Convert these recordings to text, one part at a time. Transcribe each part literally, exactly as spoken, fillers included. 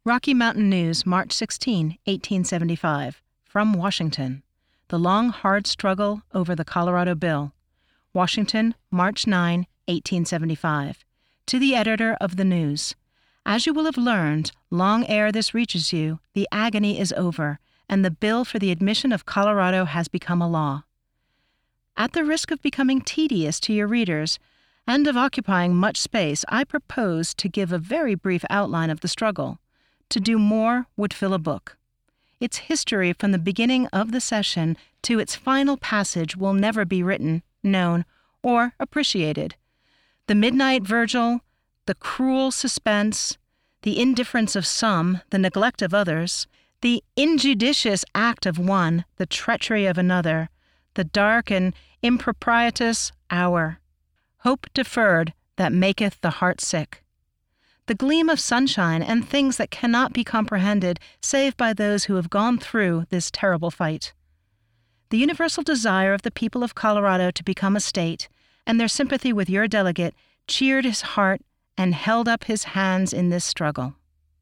Rocky Mountain News, March sixteenth, eighteen seventy-five. From Washington. The long, hard struggle over the Colorado Bill. Washington, March ninth, eighteen seventy-five. To the editor of the News. As you will have learned, long ere this reaches you, the agony is over, and the bill for the admission of Colorado has become a law. At the risk of becoming tedious to your readers, and of occupying much space, I propose to give a very brief outline of the struggle. To do more would fill a book. Its history from the beginning of the session to its final passage will never be written, known, or appreciated. The midnight vigil, the cruel suspense, the indifference of some, the neglect of others, the injudicious act of one, the treachery of another, the dark and improprietous hour, hope deferred that maketh the heart sick. The gleam of sunshine and things that cannot be comprehended save by those who have gone through this terrible fight. The universal desire of the people of Colorado to become a state, and their sympathy with your delegate, cheered his heart and held up his hands in this struggle.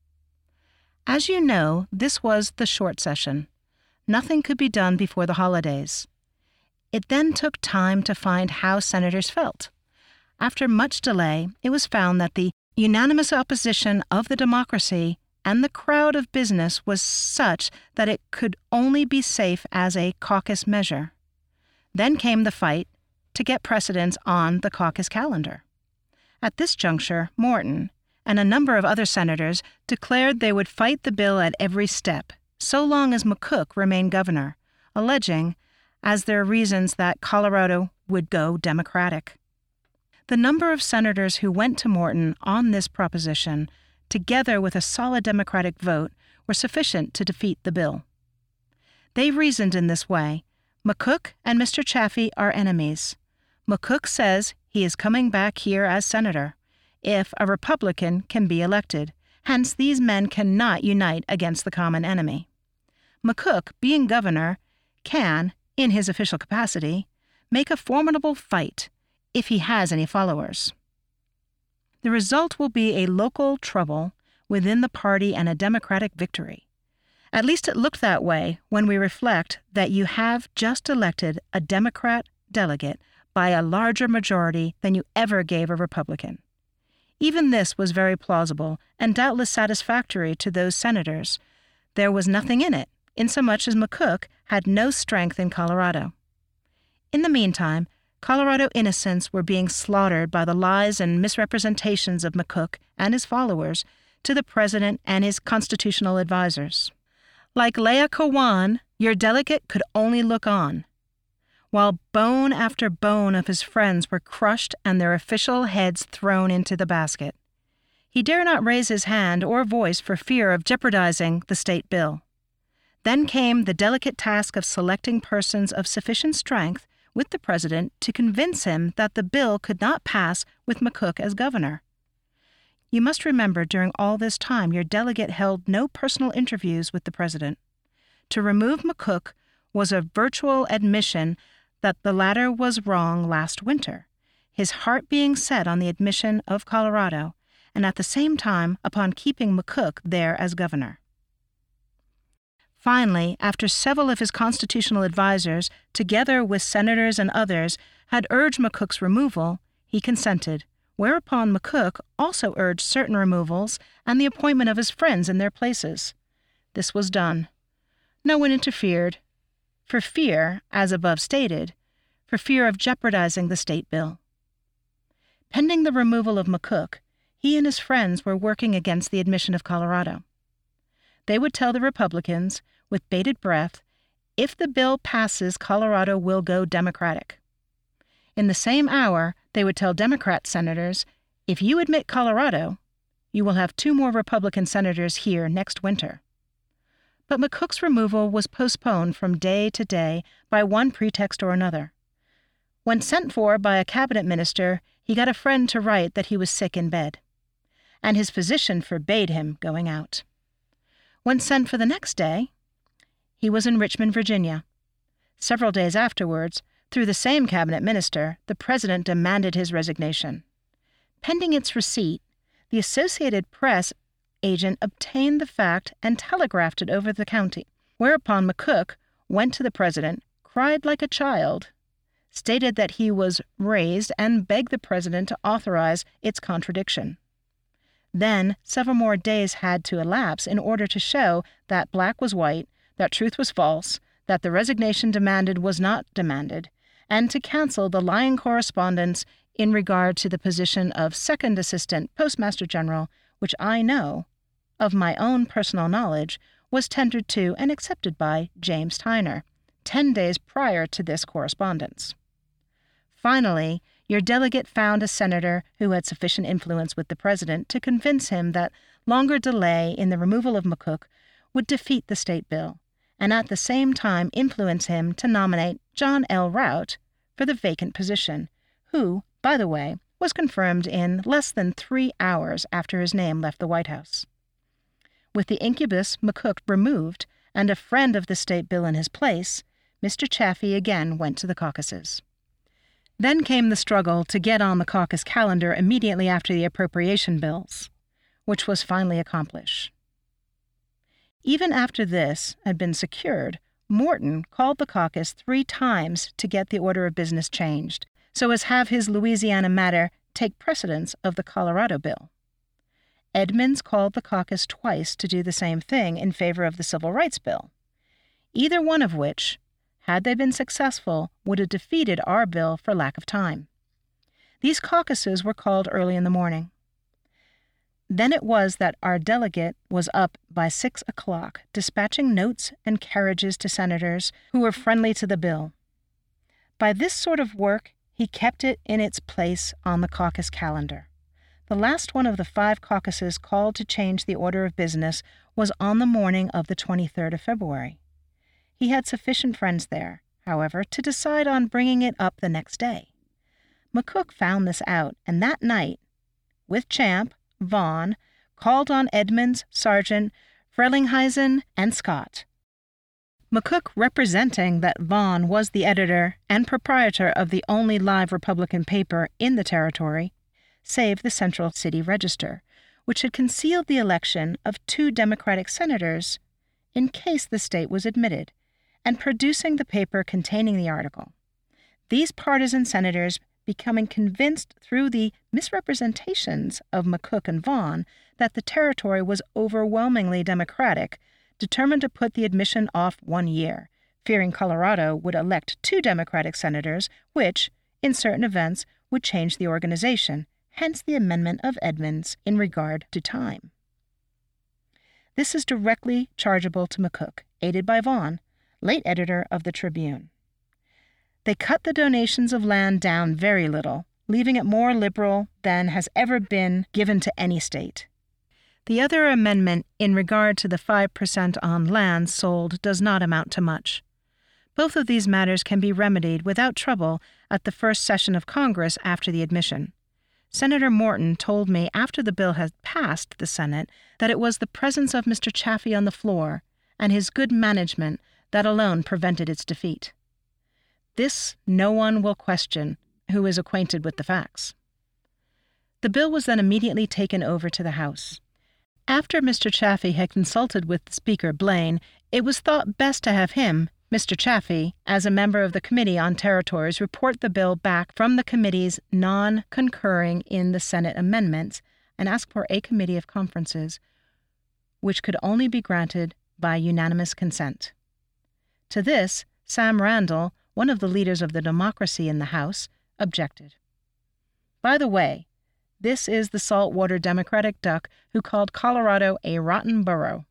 As you know, this was the short session. Nothing could be done before the holidays. It then took time to find how senators felt. After much delay, it was found that the unanimous opposition of the Democracy and the crowd of business was such that it could only be safe as a caucus measure. Then came the fight to get precedence on the caucus calendar. At this juncture, Morton and a number of other senators declared they would fight the bill at every step, so long as McCook remained governor, alleging as their reasons that Colorado would go Democratic. The number of senators who went to Morton on this proposition, together with a solid Democratic vote, were sufficient to defeat the bill. They reasoned in this way: McCook and Mister Chaffee are enemies. McCook says he is coming back here as senator, if a Republican can be elected, hence these men cannot unite against the common enemy. McCook, being governor, can, in his official capacity, make a formidable fight, if he has any followers. The result will be a local trouble within the party and a Democratic victory. At least it looked that way when we reflect that you have just elected a Democrat delegate by a larger majority than you ever gave a Republican. Even this was very plausible and doubtless satisfactory to those senators. There was nothing in it, insomuch as McCook had no strength in Colorado. In the meantime, Colorado innocents were being slaughtered by the lies and misrepresentations of McCook and his followers to the president and his constitutional advisers. Like Laocoon, your delegate could only look on, while bone after bone of his friends were crushed and their official heads thrown into the basket. He dare not raise his hand or voice for fear of jeopardizing the state bill. Then came the delicate task of selecting persons of sufficient strength with the president to convince him that the bill could not pass with McCook as governor. You must remember during all this time your delegate held no personal interviews with the president. To remove McCook was a virtual admission that the latter was wrong last winter, his heart being set on the admission of Colorado, and at the same time upon keeping McCook there as governor. Finally, after several of his constitutional advisers, together with senators and others, had urged McCook's removal, he consented, whereupon McCook also urged certain removals and the appointment of his friends in their places. This was done. No one interfered, for fear, as above stated, for fear of jeopardizing the state bill. Pending the removal of McCook, he and his friends were working against the admission of Colorado. They would tell the Republicans, with bated breath, if the bill passes, Colorado will go Democratic. In the same hour, they would tell Democrat senators, if you admit Colorado, you will have two more Republican senators here next winter. But McCook's removal was postponed from day to day by one pretext or another. When sent for by a cabinet minister, he got a friend to write that he was sick in bed, and his physician forbade him going out. When sent for the next day, he was in Richmond, Virginia. Several days afterwards, through the same cabinet minister, the president demanded his resignation. Pending its receipt, the Associated Press agent obtained the fact and telegraphed it over the county, whereupon McCook went to the president, cried like a child, stated that he was raised, and begged the president to authorize its contradiction. Then several more days had to elapse in order to show that black was white, that truth was false, that the resignation demanded was not demanded, and to cancel the lying correspondence in regard to the position of Second Assistant Postmaster General, which I know, of my own personal knowledge, was tendered to and accepted by James Tyner, ten days prior to this correspondence. Finally, your delegate found a senator who had sufficient influence with the president to convince him that longer delay in the removal of McCook would defeat the state bill, and at the same time influence him to nominate John L. Rout for the vacant position, who, by the way, was confirmed in less than three hours after his name left the White House. With the incubus McCook removed and a friend of the state bill in his place, Mister Chaffee again went to the caucuses. Then came the struggle to get on the caucus calendar immediately after the appropriation bills, which was finally accomplished. Even after this had been secured, Morton called the caucus three times to get the order of business changed, so as have his Louisiana matter take precedence of the Colorado bill. Edmunds called the caucus twice to do the same thing in favor of the Civil Rights Bill, either one of which, had they been successful, would have defeated our bill for lack of time. These caucuses were called early in the morning. Then it was that our delegate was up by six o'clock, dispatching notes and carriages to senators who were friendly to the bill. By this sort of work, he kept it in its place on the caucus calendar. The last one of the five caucuses called to change the order of business was on the morning of the twenty-third of February. He had sufficient friends there, however, to decide on bringing it up the next day. McCook found this out, and that night, with Champ, Vaughan, called on Edmunds, Sargent, Frelinghuysen, and Scott. McCook, representing that Vaughan was the editor and proprietor of the only live Republican paper in the territory, saved the Central City Register, which had concealed the election of two Democratic senators in case the state was admitted, and producing the paper containing the article. These partisan senators, becoming convinced through the misrepresentations of McCook and Vaughan that the territory was overwhelmingly Democratic, determined to put the admission off one year, fearing Colorado would elect two Democratic senators, which, in certain events, would change the organization, hence the amendment of Edmunds in regard to time. This is directly chargeable to McCook, aided by Vaughan, late editor of the Tribune. They cut the donations of land down very little, leaving it more liberal than has ever been given to any state. The other amendment in regard to the five percent on land sold does not amount to much. Both of these matters can be remedied without trouble at the first session of Congress after the admission. Senator Morton told me after the bill had passed the Senate that it was the presence of Mister Chaffee on the floor and his good management that alone prevented its defeat. This no one will question who is acquainted with the facts. The bill was then immediately taken over to the House. After Mister Chaffee had consulted with Speaker Blaine, it was thought best to have him, Mister Chaffee, as a member of the Committee on Territories, report the bill back from the committees non-concurring in the Senate amendments and ask for a committee of conferences, which could only be granted by unanimous consent. To this, Sam Randall, one of the leaders of the Democracy in the House, objected. By the way, this is the saltwater Democratic duck who called Colorado a rotten borough.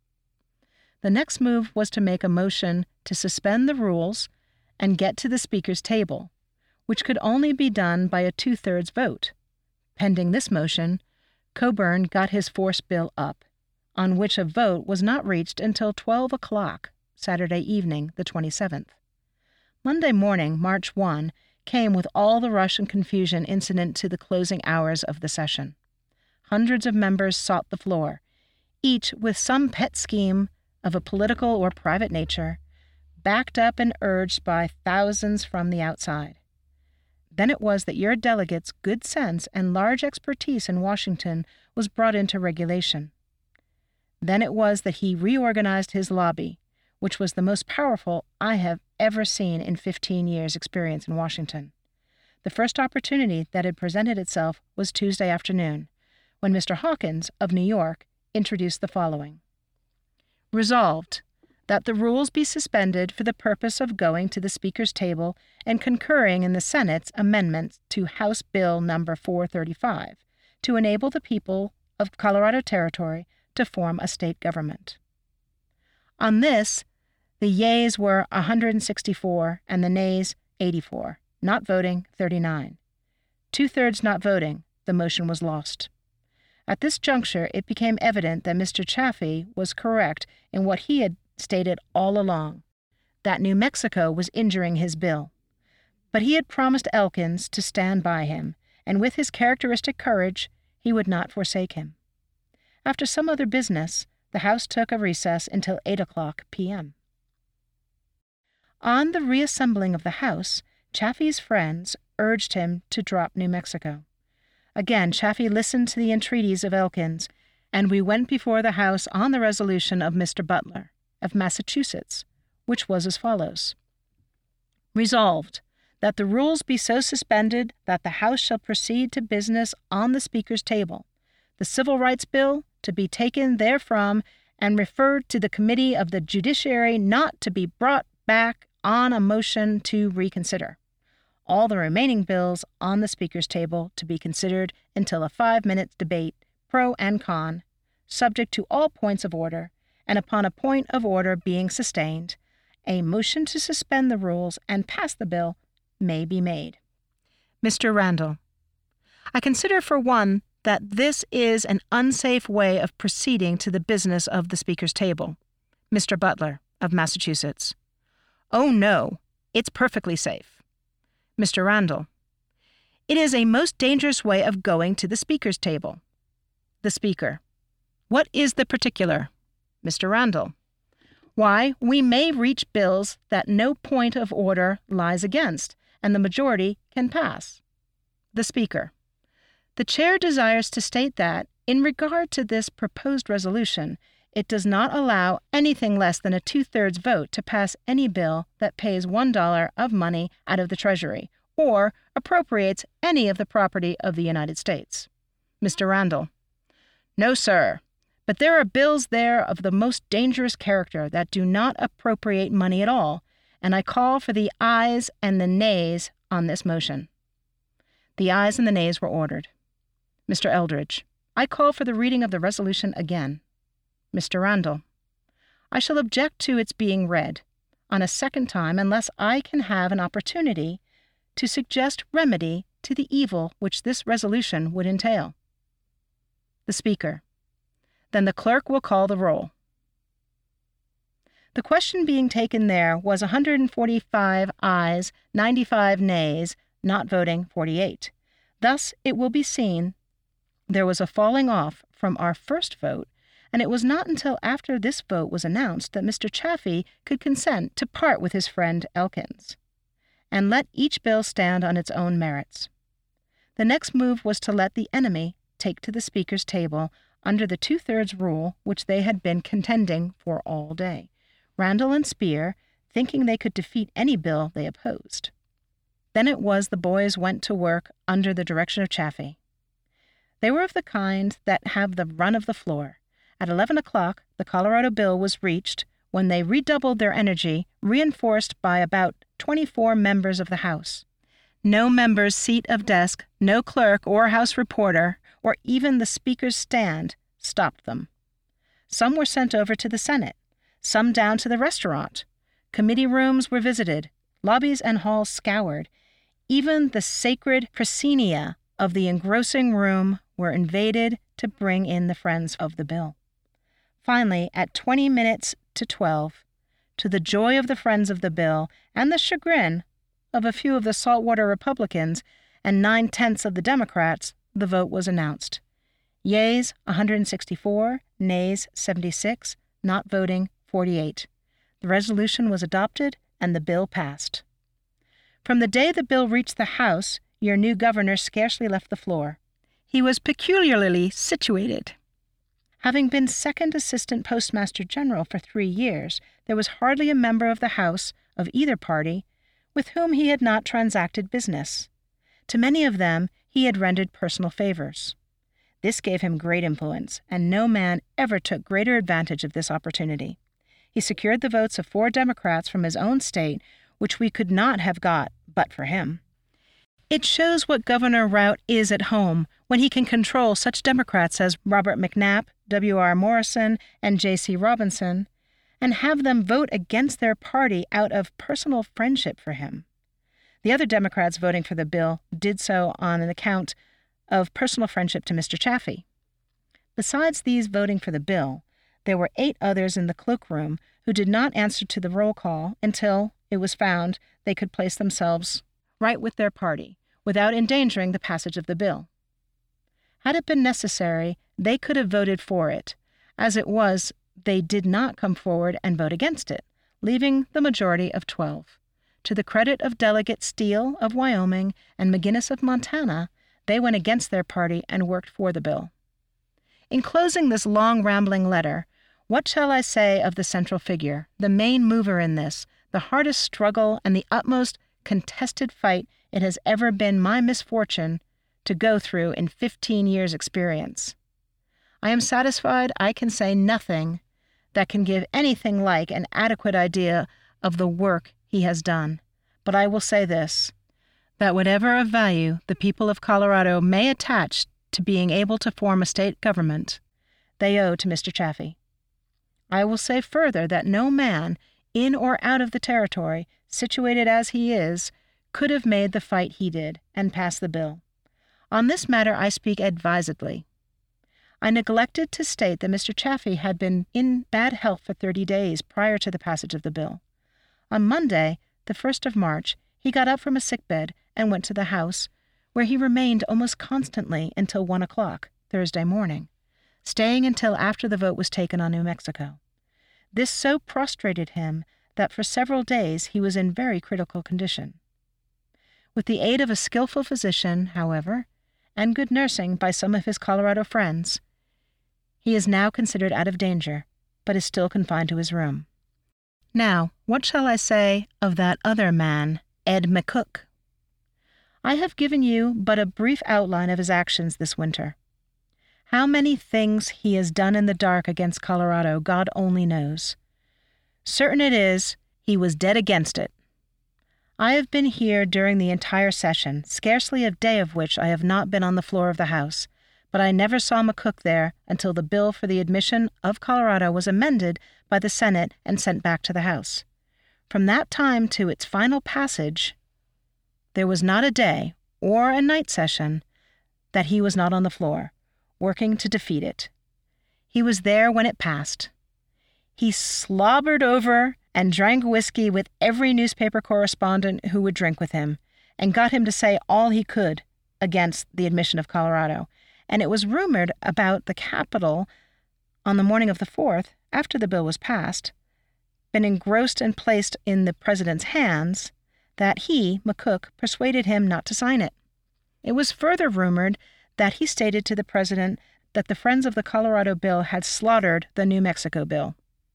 The next move was to make a motion to suspend the rules and get to the Speaker's table, which could only be done by a two-thirds vote. Pending this motion, Coburn got his force bill up, on which a vote was not reached until twelve o'clock, Saturday evening, the twenty-seventh. Monday morning, March first, came with all the rush and confusion incident to the closing hours of the session. Hundreds of members sought the floor, each with some pet scheme of a political or private nature, backed up and urged by thousands from the outside. Then it was that your delegates' good sense and large expertise in Washington was brought into regulation. Then it was that he reorganized his lobby, which was the most powerful I have ever seen in fifteen years' experience in Washington. The first opportunity that had presented itself was Tuesday afternoon, when Mister Hawkins of New York introduced the following. Resolved, that the rules be suspended for the purpose of going to the Speaker's table and concurring in the Senate's amendments to House Bill Number four thirty-five to enable the people of Colorado Territory to form a state government. On this, the yeas were one hundred sixty-four and the nays eighty-four, not voting thirty-nine. Two-thirds not voting, the motion was lost. At this juncture, it became evident that Mister Chaffee was correct in what he had stated all along, that New Mexico was injuring his bill. But he had promised Elkins to stand by him, and with his characteristic courage, he would not forsake him. After some other business, the House took a recess until eight o'clock p m On the reassembling of the House, Chaffee's friends urged him to drop New Mexico. Again, Chaffee listened to the entreaties of Elkins, and we went before the House on the resolution of Mister Butler, of Massachusetts, which was as follows. Resolved, that the rules be so suspended that the House shall proceed to business on the Speaker's table, the Civil Rights Bill to be taken therefrom and referred to the Committee of the Judiciary not to be brought back on a motion to reconsider. All the remaining bills on the Speaker's table to be considered until a five-minute debate, pro and con, subject to all points of order, and upon a point of order being sustained, a motion to suspend the rules and pass the bill may be made. Mister Randall, I consider for one that this is an unsafe way of proceeding to the business of the Speaker's table. Mister Butler, of Massachusetts. Oh, no, it's perfectly safe. Mister Randall, it is a most dangerous way of going to the Speaker's table. The Speaker, what is the particular? Mister Randall, why, we may reach bills that no point of order lies against, and the majority can pass. The Speaker, the Chair desires to state that, in regard to this proposed resolution, it does not allow anything less than a two-thirds vote to pass any bill that pays one dollar of money out of the Treasury, or appropriates any of the property of the United States. Mister Randall, no, sir. But there are bills there of the most dangerous character that do not appropriate money at all, and I call for the ayes and the nays on this motion. The ayes and the nays were ordered. Mister Eldridge, I call for the reading of the resolution again. Mister Randall, I shall object to its being read on a second time unless I can have an opportunity to suggest remedy to the evil which this resolution would entail. The Speaker, then the clerk will call the roll. The question being taken there was one hundred forty-five ayes, ninety-five nays, not voting forty-eight. Thus, it will be seen there was a falling off from our first vote, and it was not until after this vote was announced that Mister Chaffee could consent to part with his friend Elkins, and let each bill stand on its own merits. The next move was to let the enemy take to the Speaker's table under the two-thirds rule which they had been contending for all day, Randall and Speer thinking they could defeat any bill they opposed. Then it was the boys went to work under the direction of Chaffee. They were of the kind that have the run of the floor. At eleven o'clock, the Colorado bill was reached, when they redoubled their energy, reinforced by about twenty-four members of the House. No member's seat of desk, no clerk or House reporter, or even the Speaker's stand stopped them. Some were sent over to the Senate, some down to the restaurant. Committee rooms were visited, lobbies and halls scoured. Even the sacred proscenia of the engrossing room were invaded to bring in the friends of the bill. Finally, at twenty minutes to twelve, to the joy of the friends of the bill and the chagrin of a few of the saltwater Republicans and nine-tenths of the Democrats, the vote was announced. Yeas, one hundred sixty-four, nays, seventy-six, not voting, forty-eight. The resolution was adopted and the bill passed. From the day the bill reached the House, your new governor scarcely left the floor. He was peculiarly situated. Having been second assistant postmaster general for three years, there was hardly a member of the House of either party with whom he had not transacted business. To many of them he had rendered personal favors. This gave him great influence, and no man ever took greater advantage of this opportunity. He secured the votes of four Democrats from his own state, which we could not have got but for him. It shows what Governor Routt is at home when he can control such Democrats as Robert McNabb, W R Morrison, and J C Robinson, and have them vote against their party out of personal friendship for him. The other Democrats voting for the bill did so on an account of personal friendship to Mister Chaffee. Besides these voting for the bill, there were eight others in the cloakroom who did not answer to the roll call until it was found they could place themselves right with their party without endangering the passage of the bill. Had it been necessary, they could have voted for it. As it was, they did not come forward and vote against it, leaving the majority of twelve. To the credit of Delegate Steele of Wyoming and McGinnis of Montana, they went against their party and worked for the bill. In closing this long, rambling letter, what shall I say of the central figure, the main mover in this, the hardest struggle and the utmost contested fight it has ever been my misfortune to go through in fifteen years' experience? I am satisfied I can say nothing that can give anything like an adequate idea of the work he has done, but I will say this, that whatever of value the people of Colorado may attach to being able to form a state government, they owe to Mister Chaffee. I will say further that no man, in or out of the territory, situated as he is, could have made the fight he did and passed the bill. On this matter I speak advisedly. I neglected to state that Mister Chaffee had been in bad health for thirty days prior to the passage of the bill. On Monday, the first of March, he got up from a sickbed and went to the House, where he remained almost constantly until one o'clock Thursday morning, staying until after the vote was taken on New Mexico. This so prostrated him that for several days he was in very critical condition. With the aid of a skillful physician, however, and good nursing by some of his Colorado friends, he is now considered out of danger, but is still confined to his room. Now, what shall I say of that other man, Ed McCook? I have given you but a brief outline of his actions this winter. How many things he has done in the dark against Colorado, God only knows. Certain it is, he was dead against it. I have been here during the entire session, scarcely a day of which I have not been on the floor of the House, but I never saw McCook there until the bill for the admission of Colorado was amended by the Senate and sent back to the House. From that time to its final passage, there was not a day or a night session that he was not on the floor, working to defeat it. He was there when it passed. He slobbered over and drank whiskey with every newspaper correspondent who would drink with him, and got him to say all he could against the admission of Colorado. And it was rumored about the Capitol on the morning of the fourth, after the bill was passed, been engrossed and placed in the president's hands, that he, McCook, persuaded him not to sign it. It was further rumored that he stated to the president that the friends of the Colorado bill had slaughtered the New Mexico bill.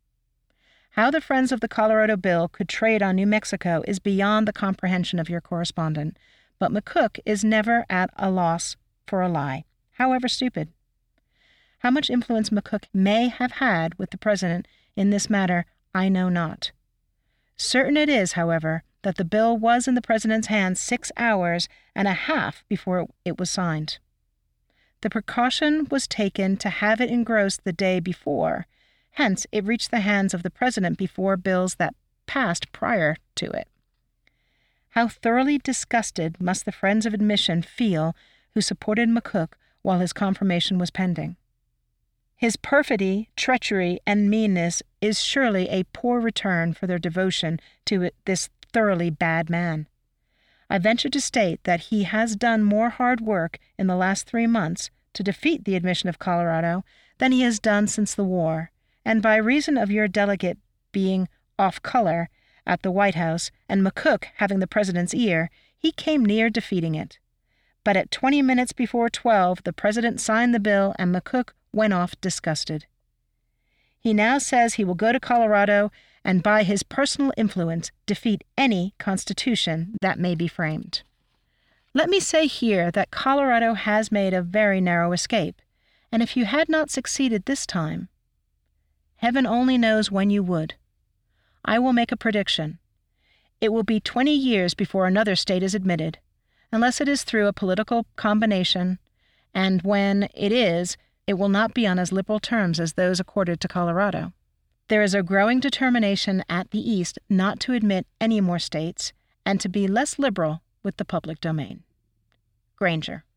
How the friends of the Colorado bill could trade on New Mexico is beyond the comprehension of your correspondent, but McCook is never at a loss for a lie, however stupid. How much influence McCook may have had with the president in this matter, I know not. Certain it is, however, that the bill was in the president's hands six hours and a half before it was signed. The precaution was taken to have it engrossed the day before. Hence, it reached the hands of the president before bills that passed prior to it. How thoroughly disgusted must the friends of admission feel who supported McCook while his confirmation was pending. His perfidy, treachery, and meanness is surely a poor return for their devotion to this thoroughly bad man. I venture to state that he has done more hard work in the last three months to defeat the admission of Colorado than he has done since the war, and by reason of your delegate being off color at the White House and McCook having the president's ear, he came near defeating it. But at twenty minutes before twelve, the president signed the bill and McCook went off disgusted. He now says he will go to Colorado and by his personal influence defeat any constitution that may be framed. Let me say here that Colorado has made a very narrow escape, and if you had not succeeded this time, heaven only knows when you would. I will make a prediction. It will be twenty years before another state is admitted, unless it is through a political combination, and when it is, it will not be on as liberal terms as those accorded to Colorado. There is a growing determination at the East not to admit any more states and to be less liberal with the public domain. Granger.